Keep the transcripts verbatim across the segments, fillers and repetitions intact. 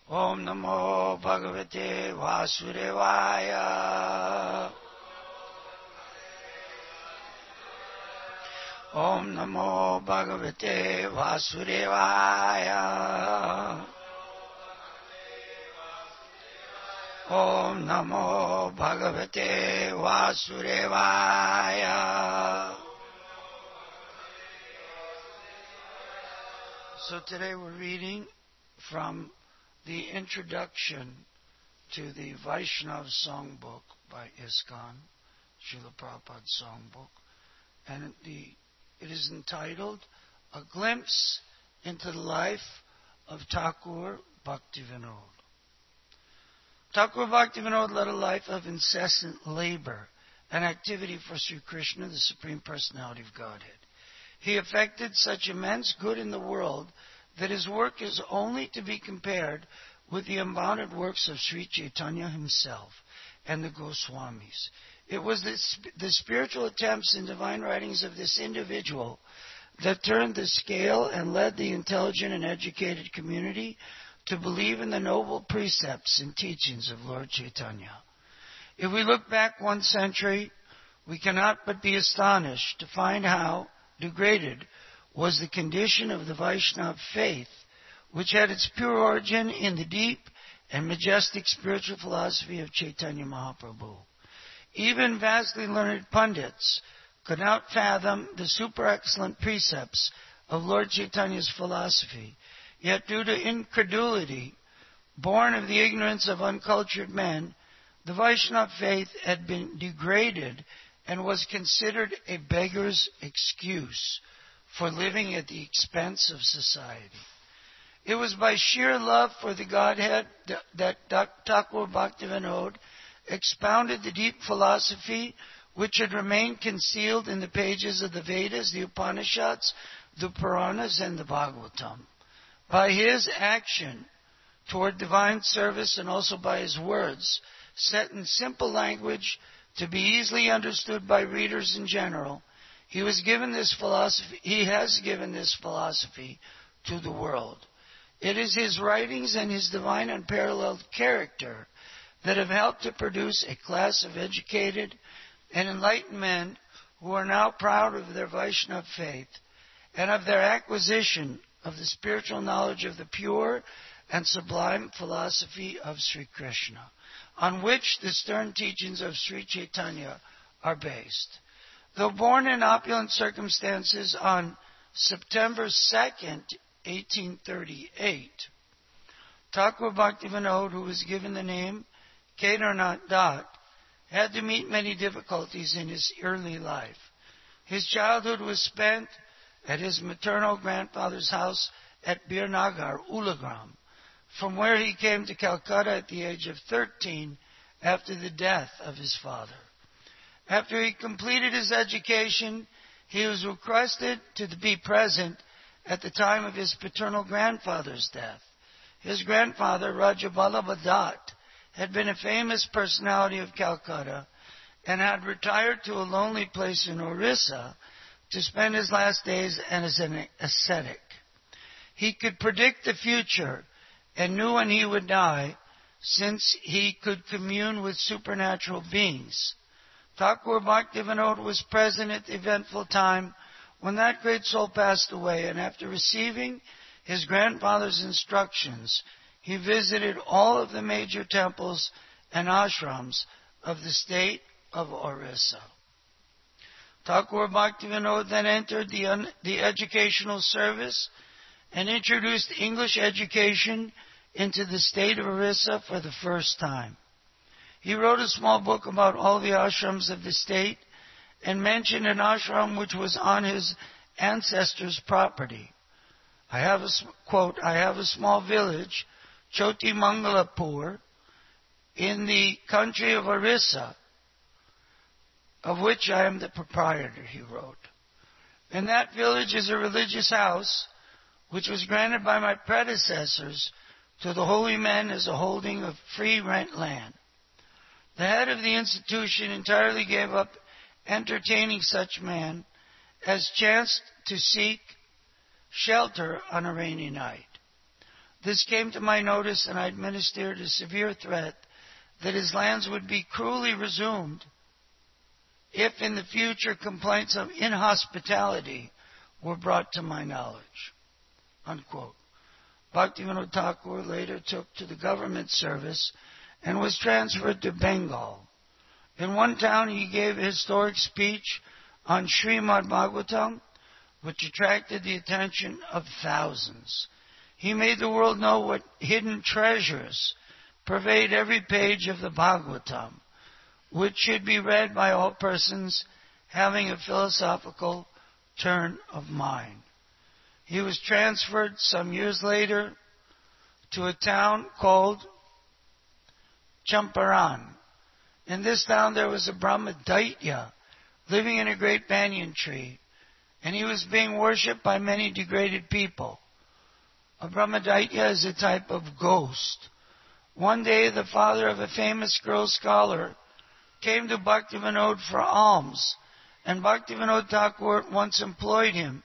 Om Namo Bhagavate Vasudevaya. Om Namo Bhagavate Vasudevaya. Om Namo Bhagavate Vasudevaya. So today we're reading from the introduction to the Vaishnav Songbook by ISKCON, Srila Prabhupada's Songbook, and the, it is entitled A Glimpse into the Life of Thakur Bhaktivinoda. Thakur Bhaktivinoda led a life of incessant labor and activity for Sri Krishna, the Supreme Personality of Godhead. He effected such immense good in the world that his work is only to be compared with the unbounded works of Sri Chaitanya himself and the Goswamis. It was this, the spiritual attempts and divine writings of this individual that turned the scale and led the intelligent and educated community to believe in the noble precepts and teachings of Lord Chaitanya. If we look back one century, we cannot but be astonished to find how degraded was the condition of the Vaishnava faith, which had its pure origin in the deep and majestic spiritual philosophy of Chaitanya Mahaprabhu. Even vastly learned pundits could not fathom the super excellent precepts of Lord Chaitanya's philosophy. Yet due to incredulity, born of the ignorance of uncultured men, the Vaishnava faith had been degraded and was considered a beggar's excuse for living at the expense of society. It was by sheer love for the Godhead that Thakur Bhaktivinoda expounded the deep philosophy which had remained concealed in the pages of the Vedas, the Upanishads, the Puranas, and the Bhagavatam. By his action toward divine service and also by his words, set in simple language to be easily understood by readers in general, he was given this philosophy, he has given this philosophy to the world. It is his writings and his divine unparalleled character that have helped to produce a class of educated and enlightened men who are now proud of their Vaishnava faith and of their acquisition of the spiritual knowledge of the pure and sublime philosophy of Sri Krishna, on which the stern teachings of Sri Chaitanya are based. Though born in opulent circumstances on September second, eighteen thirty-eight, Thakur Bhaktivinoda, who was given the name Kedarnath Dutt, had to meet many difficulties in his early life. His childhood was spent at his maternal grandfather's house at Birnagar, Ulagram, from where he came to Calcutta at the age of thirteen after the death of his father. After he completed his education, he was requested to be present at the time of his paternal grandfather's death. His grandfather, Raja Vallabha Dutt, had been a famous personality of Calcutta and had retired to a lonely place in Orissa to spend his last days as an ascetic. He could predict the future and knew when he would die, since he could commune with supernatural beings. Thakur Bhaktivinoda was present at the eventful time when that great soul passed away, and after receiving his grandfather's instructions, he visited all of the major temples and ashrams of the state of Orissa. Thakur Bhaktivinoda then entered the, un- the educational service and introduced English education into the state of Orissa for the first time. He wrote a small book about all the ashrams of the state and mentioned an ashram which was on his ancestors' property. I have a, quote, I have a small village, Choti Mangalapur, in the country of Orissa, of which I am the proprietor, he wrote. In that village is a religious house which was granted by my predecessors to the holy men as a holding of free rent land. The head of the institution entirely gave up entertaining such men as chanced to seek shelter on a rainy night. This came to my notice, and I administered a severe threat that his lands would be cruelly resumed if in the future complaints of inhospitality were brought to my knowledge. Unquote. Bhaktivinoda Thakur later took to the government service and was transferred to Bengal. In one town he gave a historic speech on Srimad Bhagavatam, which attracted the attention of thousands. He made the world know what hidden treasures pervade every page of the Bhagavatam, which should be read by all persons having a philosophical turn of mind. He was transferred some years later to a town called Champaran. In this town there was a Brahmadaitya living in a great banyan tree, and he was being worshipped by many degraded people. A Brahmadaitya is a type of ghost. One day the father of a famous girl scholar came to Bhaktivinoda for alms, and Bhaktivinoda Thakur once employed him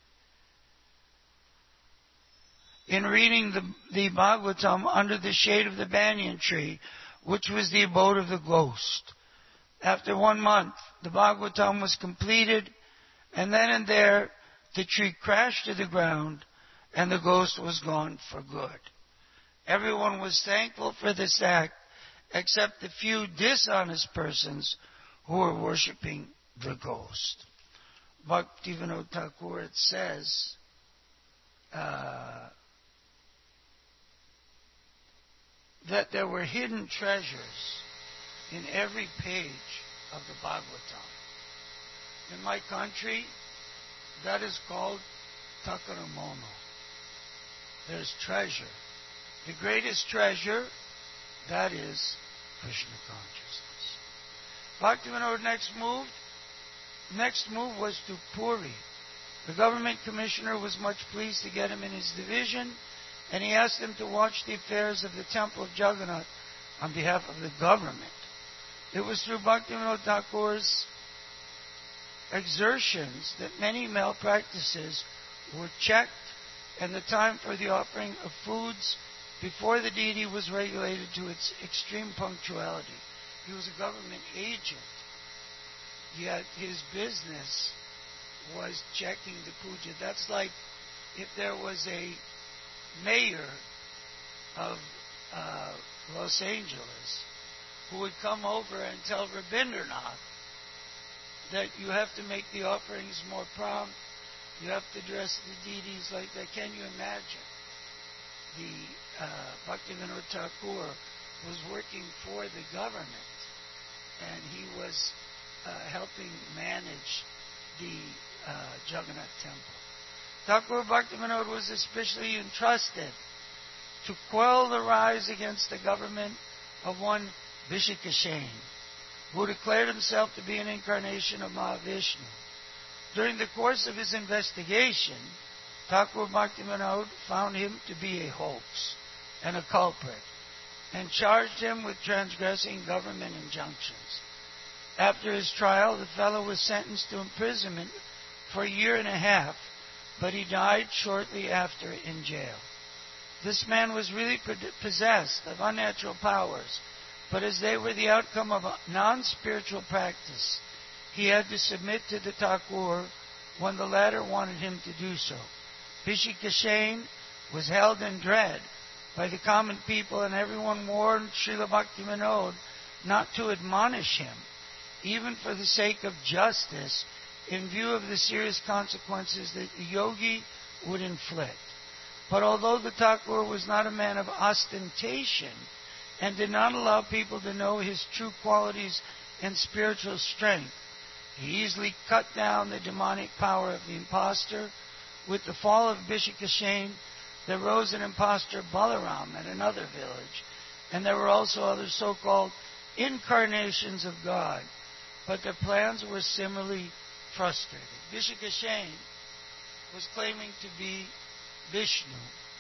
in reading the, the Bhagavatam under the shade of the banyan tree, which was the abode of the ghost. After one month, the Bhagavatam was completed, and then and there the tree crashed to the ground, and the ghost was gone for good. Everyone was thankful for this act, except the few dishonest persons who were worshipping the ghost. Bhaktivinoda Thakur, it says, uh, that there were hidden treasures in every page of the Bhagavatam. In my country, that is called Takaramono. There's treasure. The greatest treasure, that is Krishna consciousness. Bhaktivinoda next moved, next move was to Puri. The government commissioner was much pleased to get him in his division, and he asked him to watch the affairs of the temple of Jagannath on behalf of the government. It was through Bhaktivinoda Thakur's exertions that many malpractices were checked, and the time for the offering of foods before the deity was regulated to its extreme punctuality. He was a government agent, yet his business was checking the puja. That's like if there was a mayor of uh, Los Angeles who would come over and tell Rabindranath that you have to make the offerings more prompt, you have to dress the deities like that. Can you imagine? The uh, Bhaktivinoda Thakur was working for the government, and he was uh, helping manage the uh, Jagannath temple. Thakur Bhaktivinoda was especially entrusted to quell the rise against the government of one Vishikashen, who declared himself to be an incarnation of Mahavishnu. During the course of his investigation, Thakur Bhaktivinoda found him to be a hoax and a culprit, and charged him with transgressing government injunctions. After his trial, the fellow was sentenced to imprisonment for a year and a half, but he died shortly after in jail. This man was really possessed of unnatural powers, but as they were the outcome of a non-spiritual practice, he had to submit to the Thakur when the latter wanted him to do so. Vishikashen was held in dread by the common people, and everyone warned Srila Bhaktivinoda not to admonish him, even for the sake of justice, in view of the serious consequences that the yogi would inflict. But although the Thakur was not a man of ostentation and did not allow people to know his true qualities and spiritual strength, he easily cut down the demonic power of the impostor. With the fall of Vishikashen, there rose an impostor Balaram at another village, and there were also other so-called incarnations of God, but their plans were similarly frustrated. Vishikashen was claiming to be Vishnu,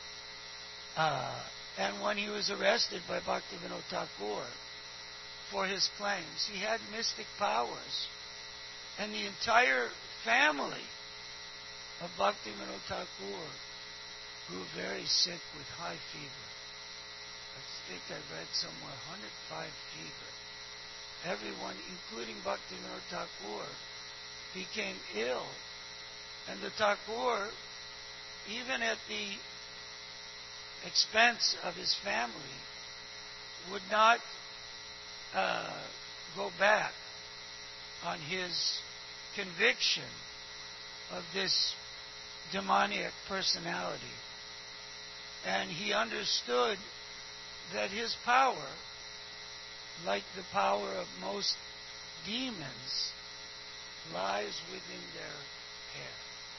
uh, and when he was arrested by Bhaktivinoda Thakur for his claims, he had mystic powers, and the entire family of Bhaktivinoda Thakur grew very sick with high fever. I think I read somewhere one hundred five fever. Everyone, including Bhaktivinoda Thakur, became ill. And the Thakur, even at the expense of his family, would not uh, go back on his conviction of this demoniac personality. And he understood that his power, like the power of most demons, lies within their hair.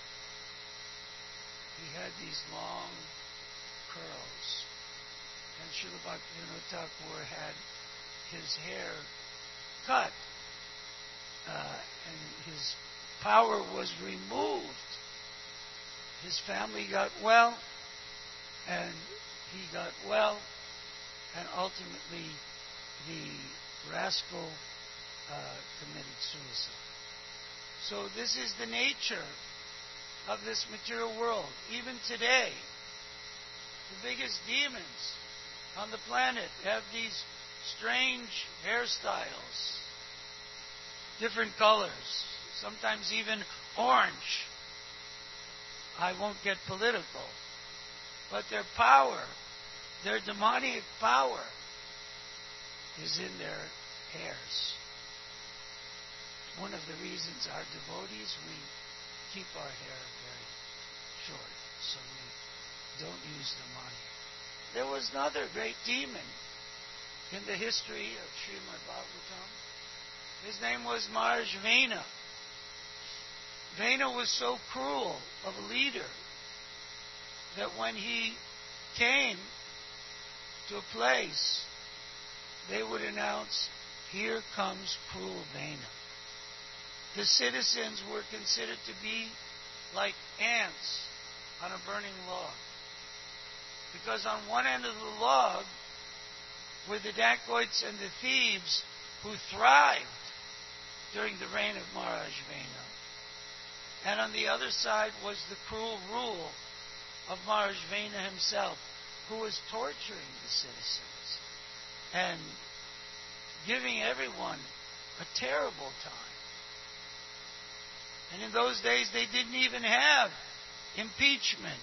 He had these long curls, and Srila Bhaktivinoda Thakur had his hair cut, uh, and his power was removed. His family got well, and he got well, and ultimately the rascal uh, committed suicide. So this is the nature of this material world. Even today, the biggest demons on the planet have these strange hairstyles, different colors, sometimes even orange. I won't get political, but their power, their demonic power, is in their hairs. One of the reasons our devotees, we keep our hair very short, so we don't use the money. There was another great demon in the history of Srimad Bhagavatam. His name was Maharaj Vena. Vena was so cruel of a leader that when he came to a place, they would announce, "Here comes cruel Vena." The citizens were considered to be like ants on a burning log. Because on one end of the log were the dacoits and the thieves who thrived during the reign of Maharaj Vena. And on the other side was the cruel rule of Maharaj Vena himself, who was torturing the citizens and giving everyone a terrible time. And in those days, they didn't even have impeachment.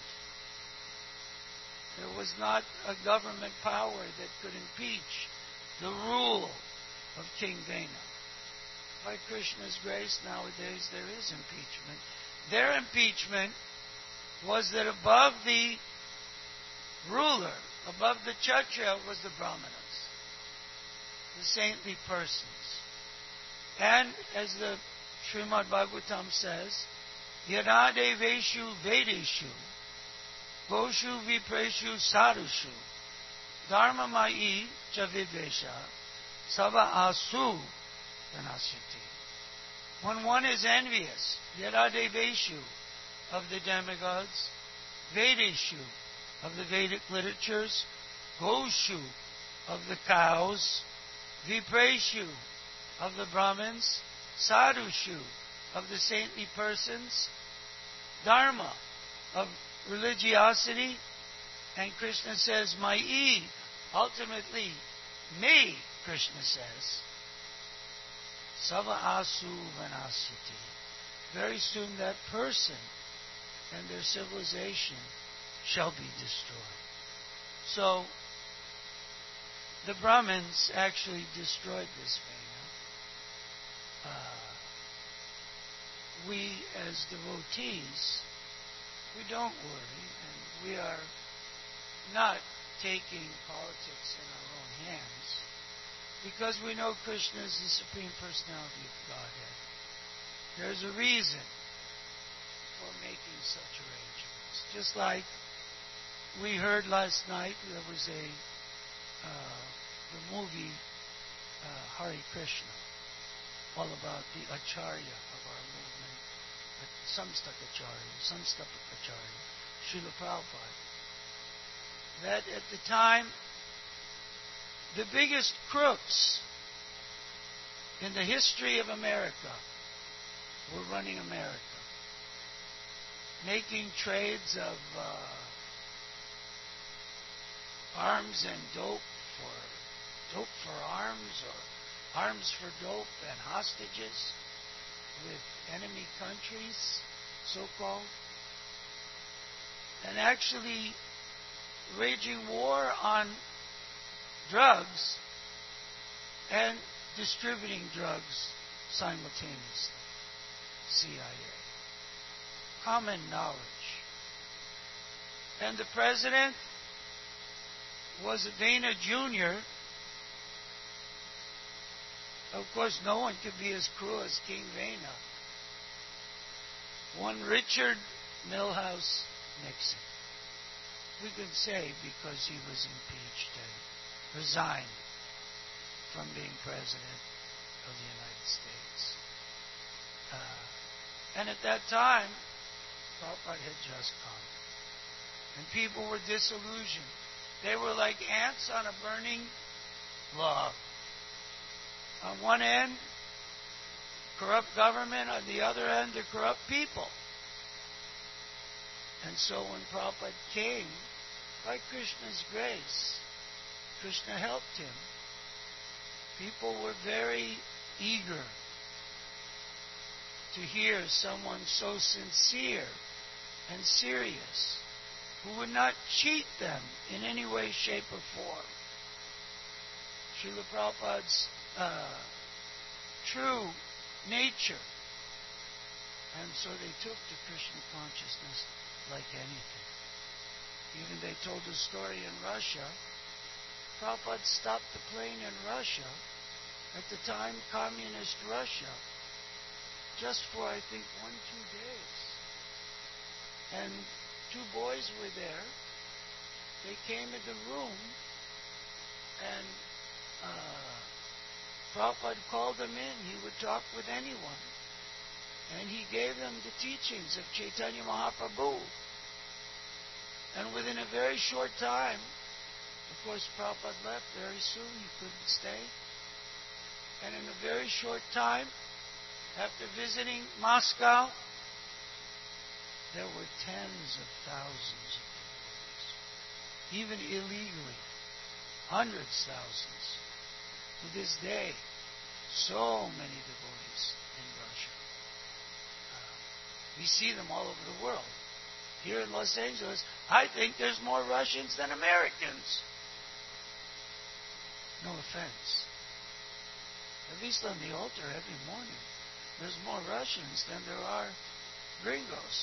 There was not a government power that could impeach the rule of King Vena. By Krishna's grace, nowadays there is impeachment. Their impeachment was that above the ruler, above the Kshatriya, was the Brahmanas, the saintly persons. And as the Srimad Bhagavatam says, Yada deveshu vedeshu, goshu vipreshu sadhushu, dharma mai cha vivesha, sava asu vanasyati. When one is envious, Yada deveshu, of the demigods, vedeshu, of the Vedic literatures, goshu, of the cows, vipreshu, of the Brahmins, sadhushu, of the saintly persons, dharma, of religiosity, and Krishna says, Mai, ultimately, me, Krishna says, Sava asu vanasyati. Very soon that person and their civilization shall be destroyed. So, the Brahmins actually destroyed this Vena. Uh, we as devotees, we don't worry, and we are not taking politics in our own hands, because we know Krishna is the Supreme Personality of Godhead. There's a reason for making such arrangements. Just like we heard last night, there was a uh, the movie uh, Hare Krishna, all about the Acharya of our movement, Samstak Acharya, Samstak Acharya, Srila Prabhupada. That at the time, the biggest crooks in the history of America were running America, making trades of uh, arms and dope for dope for arms, or arms for dope and hostages with enemy countries, so-called, and actually waging war on drugs and distributing drugs simultaneously. C I A. Common knowledge. And the president was Dana Junior Of course, no one could be as cruel as King Vena. One Richard Milhouse Nixon. We could say because he was impeached and resigned from being president of the United States. Uh, and at that time, Prabhupada had just come. And people were disillusioned. They were like ants on a burning log. On one end, corrupt government. On the other end, the corrupt people. And so when Prabhupada came, by Krishna's grace, Krishna helped him. People were very eager to hear someone so sincere and serious who would not cheat them in any way, shape, or form. Srila Prabhupada's uh, true nature. And so they took to Krishna consciousness like anything. Even they told a story in Russia. Prabhupada stopped the plane in Russia, at the time communist Russia, just for, I think, one, two days. And two boys were there. They came in the room, and uh, Prabhupada called them in. He would talk with anyone. And he gave them the teachings of Chaitanya Mahaprabhu. And within a very short time, of course, Prabhupada left very soon. He couldn't stay. And in a very short time, after visiting Moscow, there were tens of thousands of devotees, even illegally, hundreds of thousands. To this day, so many devotees in Russia. Uh, we see them all over the world. Here in Los Angeles, I think there's more Russians than Americans. No offense. At least on the altar every morning, there's more Russians than there are gringos.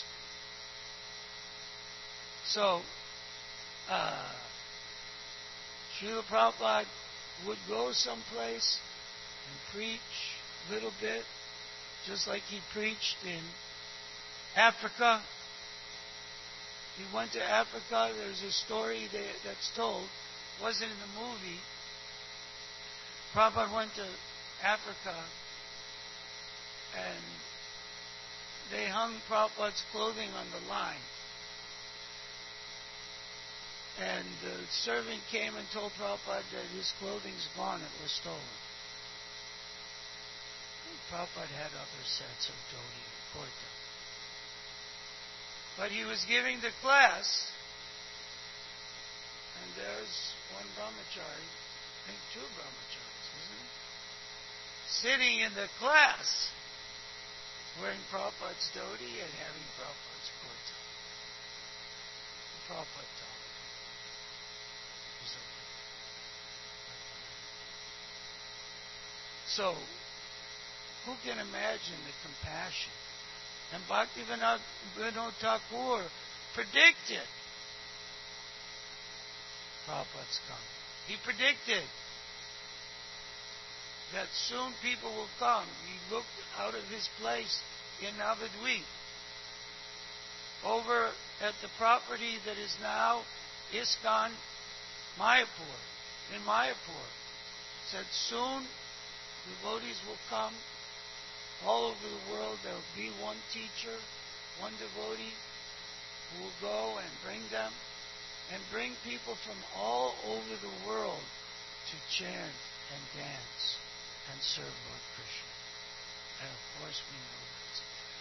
So, uh, Srila Prabhupada would go someplace and preach a little bit, just like he preached in Africa. He went to Africa. There's a story that, that's told. It wasn't in the movie. Prabhupada went to Africa, and they hung Prabhupada's clothing on the line. And the servant came and told Prabhupada that his clothing's gone, it was stolen. And Prabhupada had other sets of dhoti and kurta. But he was giving the class, and there's one brahmachari, I think two brahmacharis, isn't it? Sitting in the class, wearing Prabhupada's dhoti and having Prabhupada's kurta. And Prabhupada taught him. It was okay. So, who can imagine the compassion? And Bhaktivinoda Thakur predicted Prabhupada's coming. He predicted that soon people will come. He looked out of his place in Navadvip over at the property that is now ISKCON Mayapur, in Mayapur. Said soon devotees will come. All over the world there will be one teacher, one devotee who will go and bring them and bring people from all over the world to chant and dance and serve Lord Krishna. And of course we know that's a fact.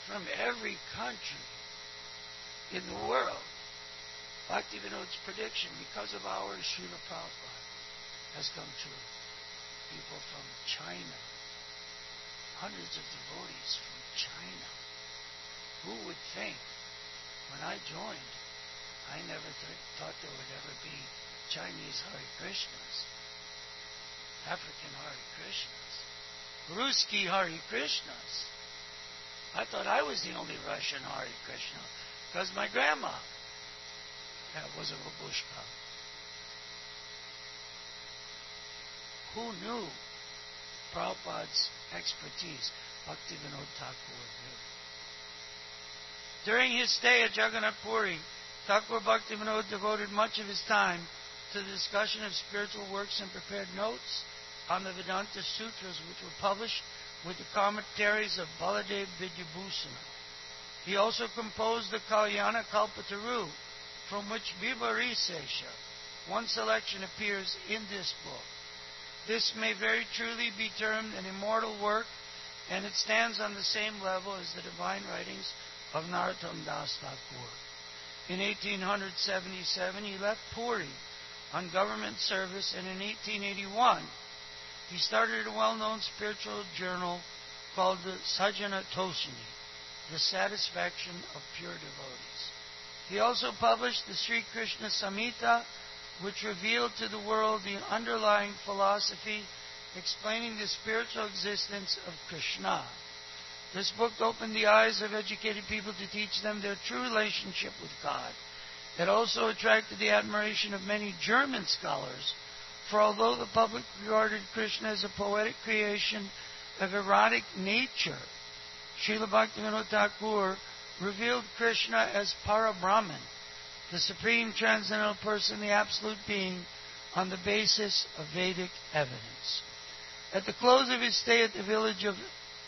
from every country in the world. Bhaktivinoda's prediction, because of ours, Srila Prabhupada, has come true. People from China, hundreds of devotees from China. Who would think, when I joined, I never th- thought there would ever be Chinese Hare Krishnas, African Hare Krishnas, Ruski Hare Krishnas. I thought I was the only Russian Hare Krishna, because my grandma uh, was a babushka. Who knew Prabhupada's expertise? Bhaktivinoda Thakur did. During his stay at Jagannath Puri, Thakur Bhaktivinoda devoted much of his time to the discussion of spiritual works and prepared notes on the Vedanta Sutras, which were published with the commentaries of Baladev Vidyabhusana. He also composed the Kalyana Kalpataru, from which Vivarisesha, one selection, appears in this book. This may very truly be termed an immortal work, and it stands on the same level as the divine writings of Narottam Das Thakur. In eighteen seventy-seven, he left Puri on government service, and in eighteen eighty-one, he started a well-known spiritual journal called the Sajjana Toshini, the Satisfaction of Pure Devotees. He also published the Sri Krishna Samhita, which revealed to the world the underlying philosophy explaining the spiritual existence of Krishna. This book opened the eyes of educated people to teach them their true relationship with God. It also attracted the admiration of many German scholars, for although the public regarded Krishna as a poetic creation of erotic nature, Srila Bhaktivinoda Thakur revealed Krishna as Parabrahman, the Supreme Transcendental Person, the Absolute Being, on the basis of Vedic evidence. At the close of his stay at the village of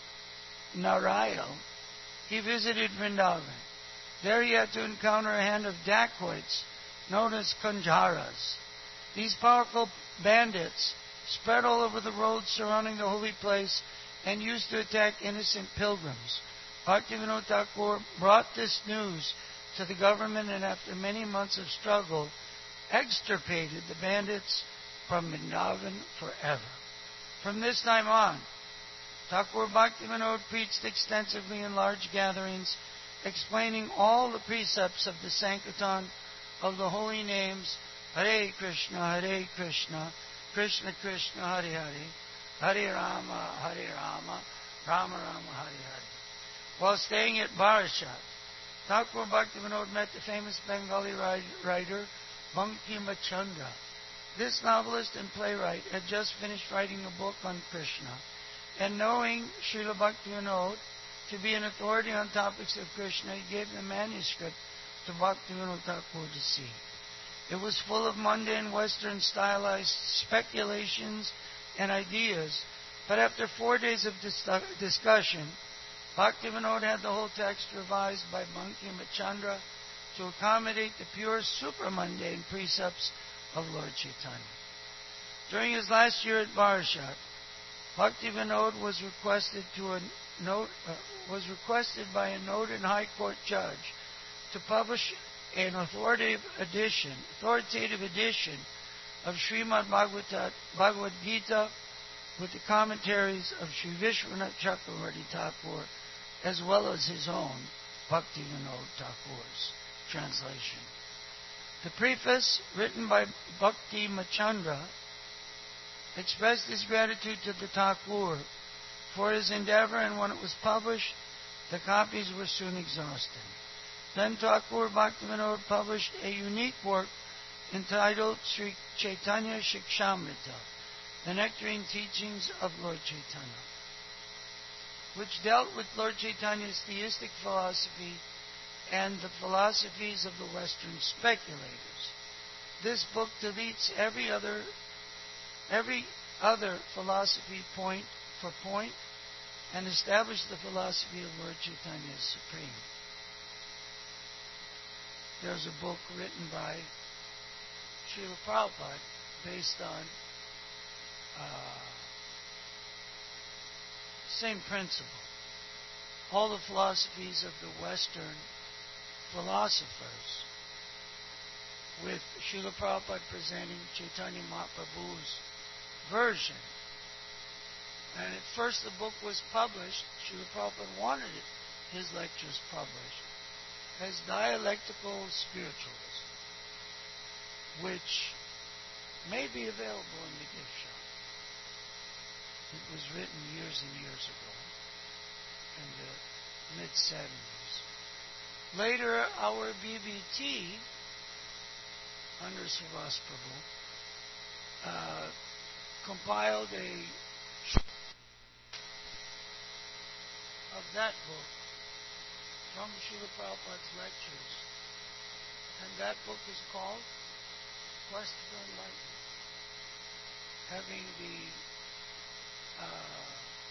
Narail, he visited Vrindavan. There he had to encounter a hand of dacoits known as Kanjaras. These powerful bandits spread all over the roads surrounding the holy place and used to attack innocent pilgrims. Bhaktivinoda Thakur brought this news to the government, and after many months of struggle, extirpated the bandits from Vrindavan forever. From this time on, Thakur Bhaktivinoda preached extensively in large gatherings, explaining all the precepts of the Sankirtan of the holy names Hare Krishna, Hare Krishna, Krishna Krishna, Hare Hare, Hare Rama, Hare Rama, Rama Rama, Hare Hare. While staying at Barashat, Thakur Bhaktivinoda met the famous Bengali writer Bankim Chandra. This novelist and playwright had just finished writing a book on Krishna, and knowing Srila Bhaktivinoda to be an authority on topics of Krishna, he gave the manuscript to Bhaktivinoda Thakur to see. It was full of mundane Western stylized speculations and ideas, but after four days of dis- discussion, Bhaktivinoda had the whole text revised by Bankim Chandra to accommodate the pure supramundane precepts of Lord Chaitanya. During his last year at Barashat, Bhaktivinoda was requested to a note, uh, was requested by a noted High Court judge to publish an authoritative edition, authoritative edition of Srimad Bhagavata, Bhagavad Gita with the commentaries of Sri Vishwanath Chakravarti Thakur, as well as his own Bhaktivinoda Thakur's translation. The preface, written by Bhakti Machandra, expressed his gratitude to the Thakur for his endeavor, and when it was published, the copies were soon exhausted. Then Thakur Bhaktivinoda published a unique work entitled Sri Chaitanya Shikshamrita, the Nectarine Teachings of Lord Chaitanya, which dealt with Lord Chaitanya's theistic philosophy and the philosophies of the Western speculators. This book deletes every other every other philosophy point for point and established the philosophy of Lord Chaitanya as supreme. There's a book written by Srila Prabhupada based on uh, same principle. all the philosophies of the Western philosophers, with Srila Prabhupada presenting Chaitanya Mahaprabhu's version. And at first the book was published, Srila Prabhupada wanted it, his lectures published, as Dialectical Spiritualism, which may be available in the gift shop. It was written years and years ago, in the mid-seventies. Later, our B B T, under Srivas Prabhu, uh, compiled a of that book from Srila Prabhupada's lectures, and that book is called Quest for Enlightenment, having the uh,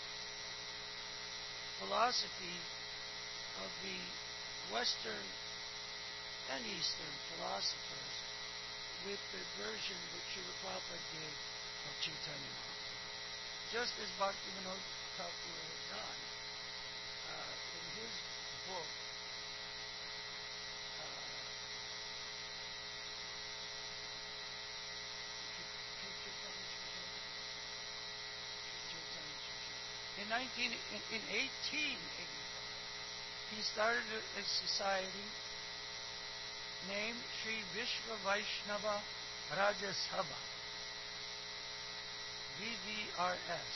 philosophy of the Western and Eastern philosophers with the version that Srila Prabhupada gave of Chaitanya Mahaprabhu. Just as Bhaktivinoda Thakur had done uh, in his book, uh, in nineteen in, in eighteen eighty-five, he started a, a society named Sri Vishva Vaishnava Rajya Sabha, V V R S,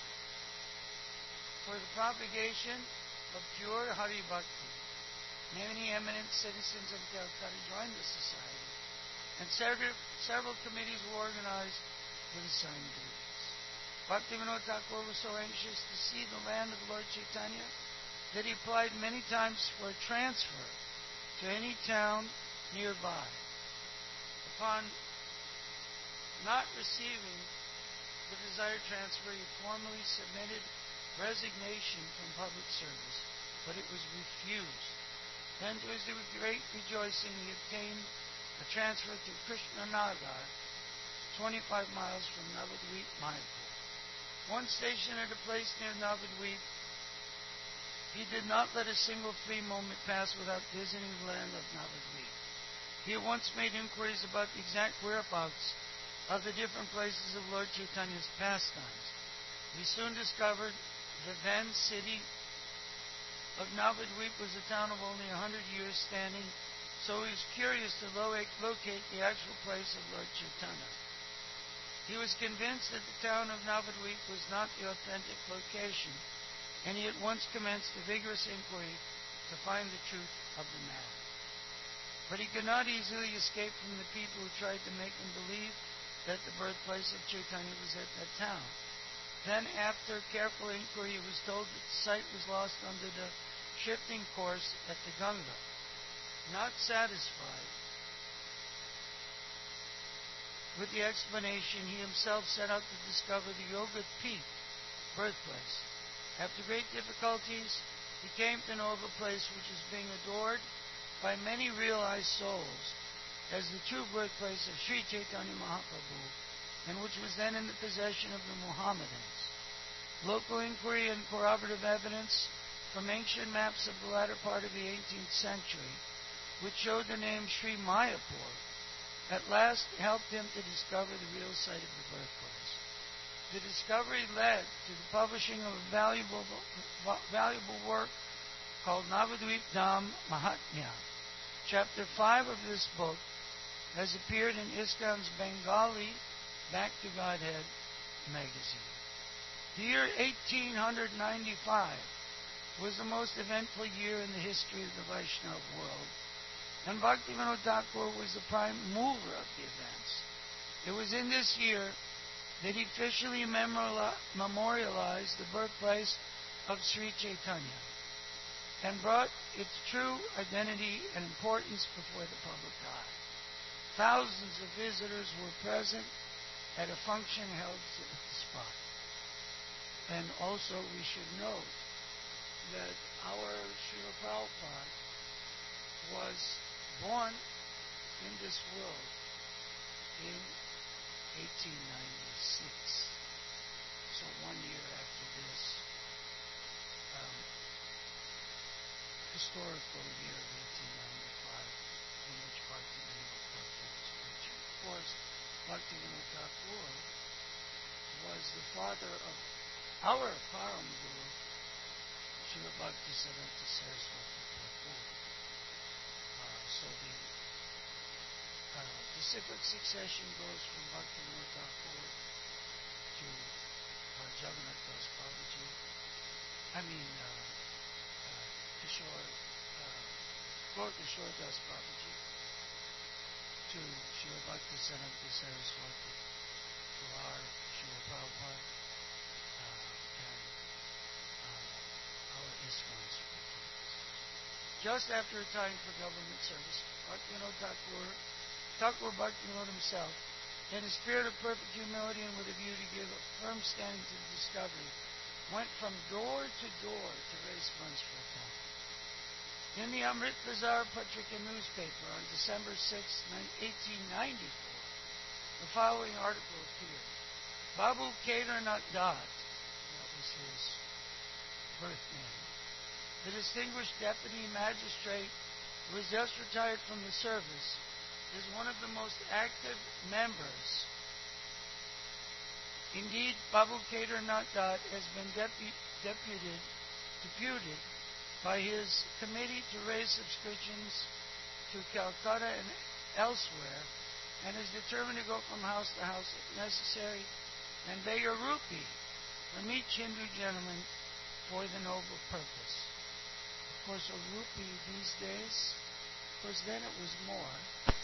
for the propagation of pure Hari Bhakti. Many eminent citizens of Calcutta joined the society, and several, several committees were organized with assigned duties. Bhaktivinoda Thakur was so anxious to see the land of Lord Chaitanya that he applied many times for a transfer to any town nearby. Upon not receiving the desired transfer, he formally submitted resignation from public service, but it was refused. Then, to his great rejoicing, he obtained a transfer to Krishnanagar, twenty-five miles from Navadvip, Mayapur. Once stationed at a place near Navadvip, he did not let a single free moment pass without visiting the land of Navadvip. He at once made inquiries about the exact whereabouts of the different places of Lord Chaitanya's pastimes. He soon discovered the then city of Navadvip was a town of only a hundred years standing, so he was curious to locate the actual place of Lord Chaitanya. He was convinced that the town of Navadvip was not the authentic location, and he at once commenced a vigorous inquiry to find the truth of the matter. But he could not easily escape from the people who tried to make him believe that the birthplace of Chaitanya was at that town. Then, after careful inquiry, he was told that the site was lost under the shifting course at the Ganga. Not satisfied with the explanation, he himself set out to discover the Yoga Peak birthplace. After great difficulties, he came to know of a place which is being adored by many realized souls as the true birthplace of Sri Chaitanya Mahaprabhu, and which was then in the possession of the Mohammedans. Local inquiry and corroborative evidence from ancient maps of the latter part of the eighteenth century, which showed the name Sri Mayapur, at last helped him to discover the real site of the birthplace. The discovery led to the publishing of a valuable, valuable work called Navadvip Dham Mahatmya. Chapter five of this book has appeared in ISKCON's Bengali Back to Godhead magazine. The year eighteen ninety-five was the most eventful year in the history of the Vaishnava world, and Bhaktivinoda Thakur was the prime mover of the events. It was in this year that he officially memorialized the birthplace of Sri Chaitanya and brought its true identity and importance before the public eye. Thousands of visitors were present at a function held at the spot. And also we should note that our Srila Prabhupada was born in this world in eighteen ninety-six. So one year after this, um, historical year of eighteen ninety-five, in which Bhaktivinoda Thakur was preaching. Of course, Bhaktivinoda Thakur was the father of our Param Guru, Srila Bhaktisiddhanta Saraswati Thakur. Uh, so the uh, the cyclic succession goes from Bhaktivinoda Thakur to uh, Jagannath Das Babaji. I mean, uh, uh, Kishore, uh, Gaur Kishore Das Babaji to Srila Bhaktisiddhanta Saraswati, to our Srila Prabhupada, uh, and uh, our ISKCON's. Just after a time for government service, Bhaktivinoda Thakur, Thakur Bhaktivinoda himself, in a spirit of perfect humility and with a view to give a firm standing to the discovery, went from door to door to raise funds for a temple. In the Amrit Bazar Patrika newspaper on December sixth, eighteen ninety-four, the following article appeared. Babu Kedarnath Dad, that was his birth name, the distinguished deputy magistrate who has just retired from the service, is one of the most active members. Indeed, Babu Kedarnath Dutt has been depu- deputed, deputed by his committee to raise subscriptions to Calcutta and elsewhere, and is determined to go from house to house if necessary and beg a rupee from each Hindu gentleman for the noble purpose. Of course, a rupee these days, of course, then it was more.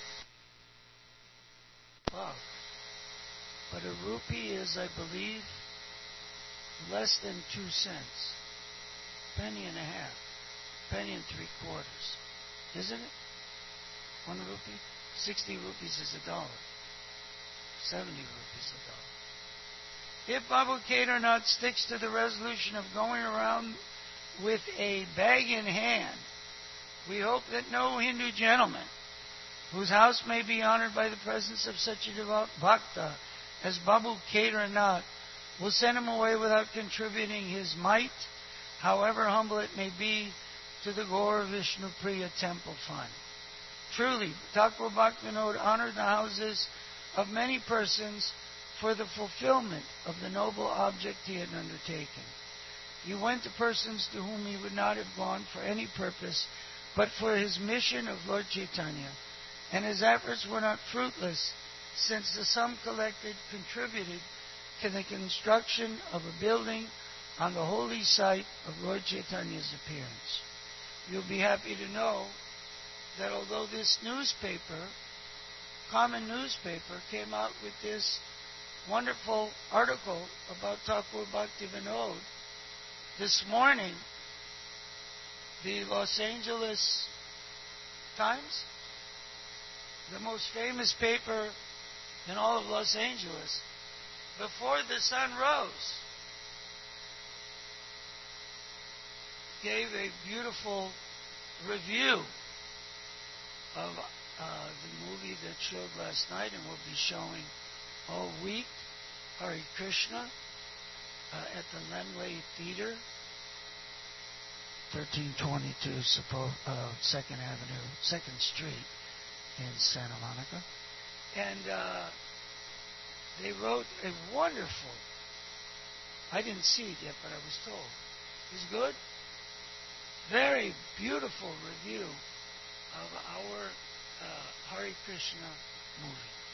Wow. But a rupee is, I believe, less than two cents. Penny and a half. Penny and three quarters. Isn't it? One rupee? Sixty rupees is a dollar. Seventy rupees a dollar. If Babu Kedarnath sticks to the resolution of going around with a bag in hand, we hope that no Hindu gentleman whose house may be honored by the presence of such a devout bhakta as Babu Kedarnath will send him away without contributing his mite, however humble it may be, to the Gaur Vishnu Priya Temple Fund. Truly, Thakur Bhaktivinoda honored the houses of many persons for the fulfillment of the noble object he had undertaken. He went to persons to whom he would not have gone for any purpose but for his mission of Lord Chaitanya, and his efforts were not fruitless, since the sum collected contributed to the construction of a building on the holy site of Lord Chaitanya's appearance. You'll be happy to know that although this newspaper, common newspaper, came out with this wonderful article about Thakur Bhaktivinoda, this morning, the Los Angeles Times, the most famous paper in all of Los Angeles, before the sun rose, gave a beautiful review of uh, the movie that showed last night and will be showing all week, Hare Krishna, uh, at the Lemley Theater, thirteen twenty-two suppo- uh, Second Avenue, Second Street in Santa Monica. And uh, they wrote a wonderful, I didn't see it yet, but I was told, it's good, very beautiful review of our uh, Hare Krishna movie.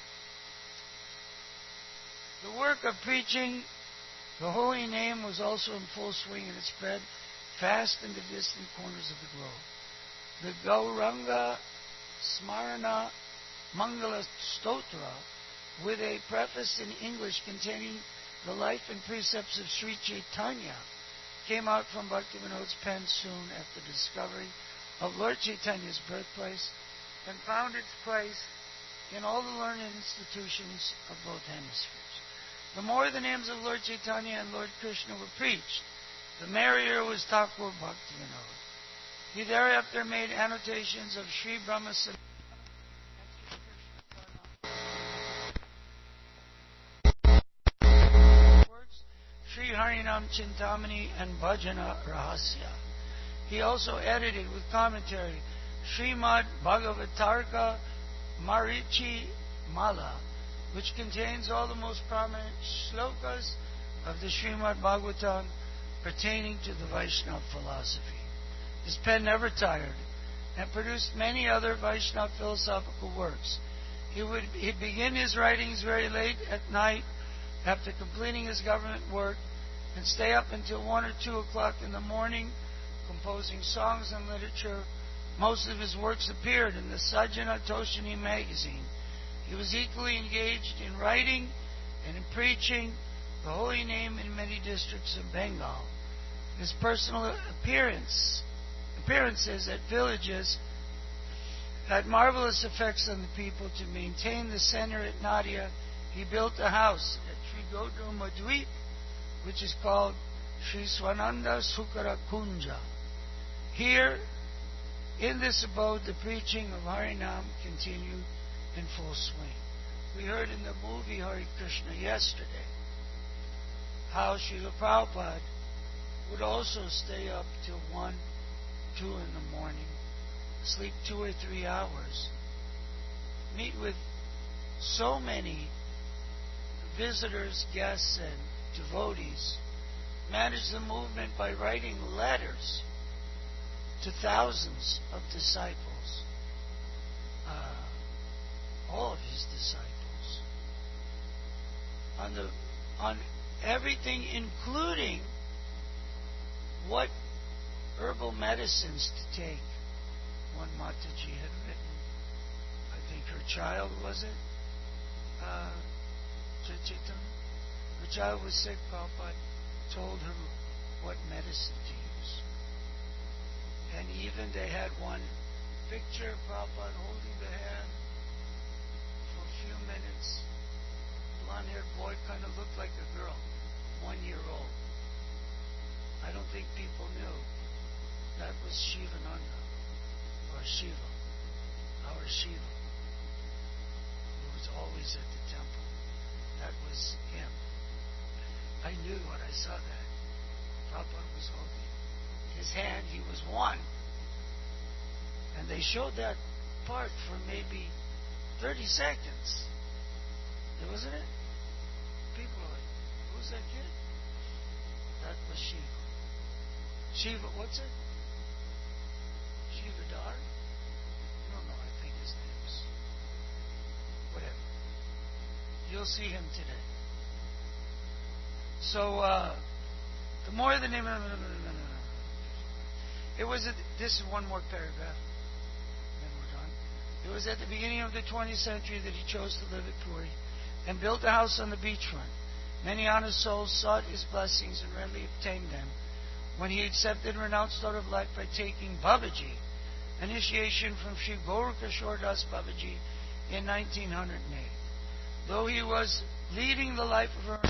The work of preaching the holy name was also in full swing, and it spread fast into distant corners of the globe. The Gauranga Smarana Mangala Stotra, with a preface in English containing the life and precepts of Sri Chaitanya, came out from Bhaktivinoda's pen soon after the discovery of Lord Chaitanya's birthplace, and found its place in all the learned institutions of both hemispheres. The more the names of Lord Chaitanya and Lord Krishna were preached, the merrier was Thakur Bhaktivinoda. He thereafter made annotations of Sri Brahma Samhita works, Sri Harinam Chintamani and Bhajana Rahasya. He also edited with commentary Srimad Bhagavatarka Marichi Mala, which contains all the most prominent shlokas of the Srimad Bhagavatam pertaining to the Vaishnava philosophy. His pen never tired and produced many other Vaishnava philosophical works. He would he'd begin his writings very late at night after completing his government work and stay up until one or two o'clock in the morning composing songs and literature. Most of his works appeared in the Sajjana Toshini magazine. He was equally engaged in writing and in preaching the holy name in many districts of Bengal. His personal appearance, appearances at villages had marvelous effects on the people. To maintain the center at Nadia, he built a house at Sri Godruma Dweep, which is called Sri Swananda Sukara Kunja. Here, in this abode, the preaching of Harinam continued in full swing. We heard in the movie Hare Krishna yesterday how Srila Prabhupada would also stay up till one, two in the morning, sleep two or three hours, meet with so many visitors, guests, and devotees, manage the movement by writing letters to thousands of disciples, uh, all of his disciples, on the on everything, including what herbal medicines to take. One Mataji had written, I think her child was it, uh, Chachitam. Her child was sick. Prabhupada told her what medicine to use. And even they had one picture of Prabhupada holding the hand for a few minutes. Blonde-haired boy, kind of looked like a girl, one year old. I don't think people knew. That was Shivananda, or Shiva, our Shiva, who was always at the temple. That was him. I knew when I saw that. Prabhupada was holding his hand. He was one. And they showed that part for maybe thirty seconds. Wasn't it? People were like, who's that kid? That was Shiva. Shiva, what's it? Shiva Dar? No, no, I think his name's whatever. You'll see him today. So, uh, the more the name, it was, at, this is one more paragraph, then we're done. It was at the beginning of the twentieth century that he chose to live at Puri and built a house on the beachfront. Many honest souls sought his blessings and readily obtained them when he accepted and renounced thought of life by taking Babaji, initiation from Sri Gaurkishore Das Babaji in nineteen oh eight. Though he was leading the life of a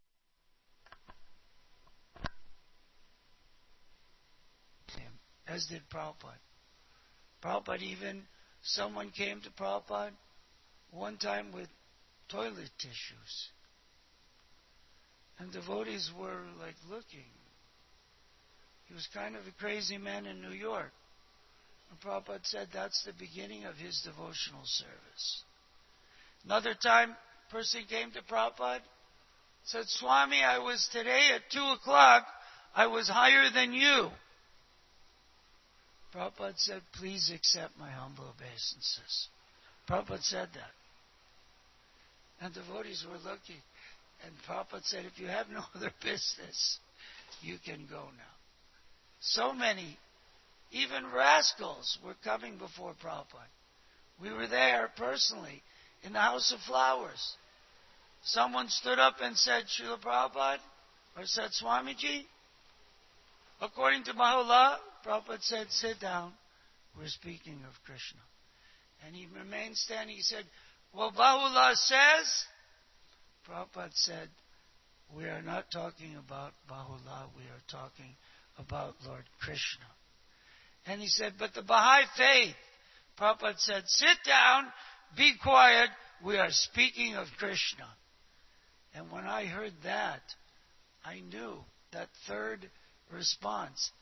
as did Prabhupada. Prabhupada even, someone came to Prabhupada one time with toilet tissues. And devotees were like looking. He was kind of a crazy man in New York. And Prabhupada said that's the beginning of his devotional service. Another time, a person came to Prabhupada, said, Swami, I was today at two o'clock, I was higher than you. Prabhupada said, please accept my humble obeisances. Prabhupada said that. And devotees were looking. And Prabhupada said, if you have no other business, you can go now. So many, even rascals, were coming before Prabhupada. We were there personally in the House of Flowers. Someone stood up and said, Srila Prabhupada, or said, Swamiji, according to Baha'u'llah, Prabhupada said, sit down. We're speaking of Krishna. And he remained standing. He said, well, Baha'u'llah says, Prabhupada said, we are not talking about Baha'u'llah, we are talking about Lord Krishna. And he said, but the Baha'i faith, Prabhupada said, sit down, be quiet, we are speaking of Krishna. And when I heard that, I knew that third response,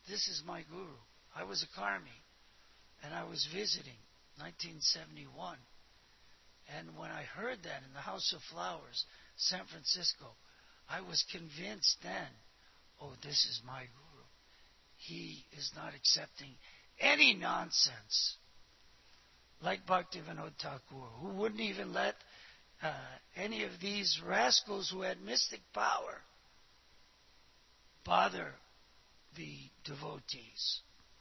this is my guru. I was a karmi, and I was visiting, nineteen seventy-one. And when I heard that in the House of Flowers, San Francisco, I was convinced then, oh, this is my guru. He is not accepting any nonsense. Like Bhaktivinoda Thakur, who wouldn't even let uh, any of these rascals who had mystic power bother the devotees.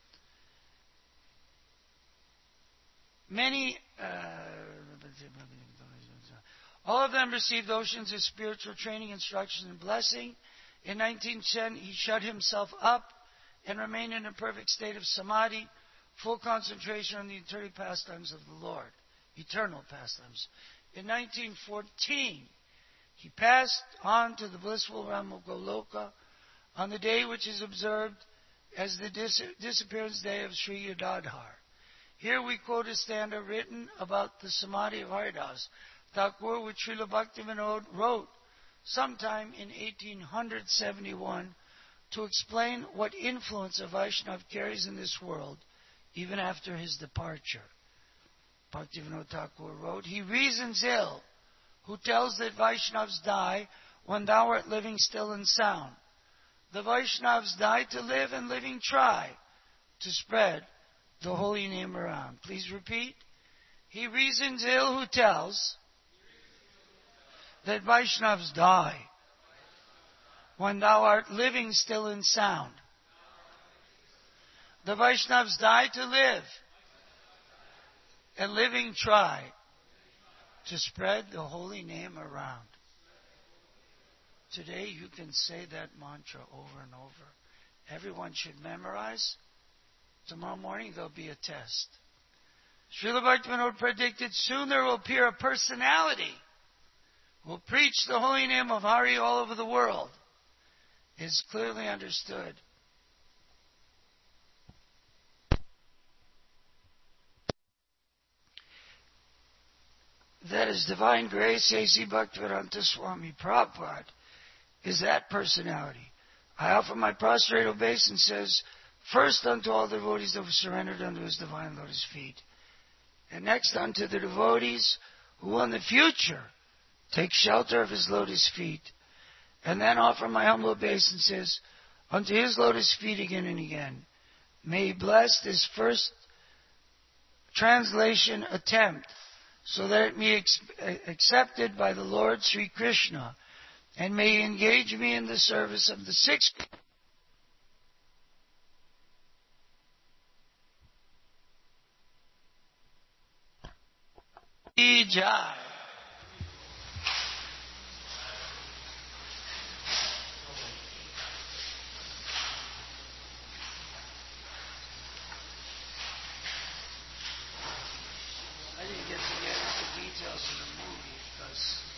Many, uh, all of them received oceans of spiritual training, instruction, and blessing. In nineteen ten, he shut himself up and remained in a perfect state of samadhi, full concentration on the eternal pastimes of the Lord, eternal pastimes. In nineteen fourteen, he passed on to the blissful realm of Goloka on the day which is observed as the dis- disappearance day of Sri Yadadhar. Here we quote a stanza written about the Samadhi of Haridas Thakur, which Srila Bhaktivinoda wrote sometime in eighteen seventy-one to explain what influence a Vaishnava carries in this world even after his departure. Bhaktivinoda Thakur wrote, he reasons ill who tells that Vaishnavas die when thou art living still and sound. The Vaishnavas die to live, and living try to spread the holy name around. Please repeat. He reasons ill who tells that Vaishnavas die when thou art living still and sound. The Vaishnavas die to live, and living try to spread the holy name around. Today you can say that mantra over and over. Everyone should memorize. Tomorrow morning there'll be a test. Srila Bhaktivinoda predicted soon there will appear a personality who will preach the holy name of Hari all over the world. It is clearly understood that His Divine Grace, A C Bhaktivedanta Swami Prabhupada, is that personality. I offer my prostrate obeisance first unto all devotees that were surrendered unto His divine lotus feet, and next unto the devotees who will in the future take shelter of His lotus feet, and then offer my humble obeisances unto His lotus feet again and again. May He bless this first translation attempt, so that it be accepted by the Lord Sri Krishna, and may He engage me in the service of the sixth. Jai. I didn't get to get into details of the movie because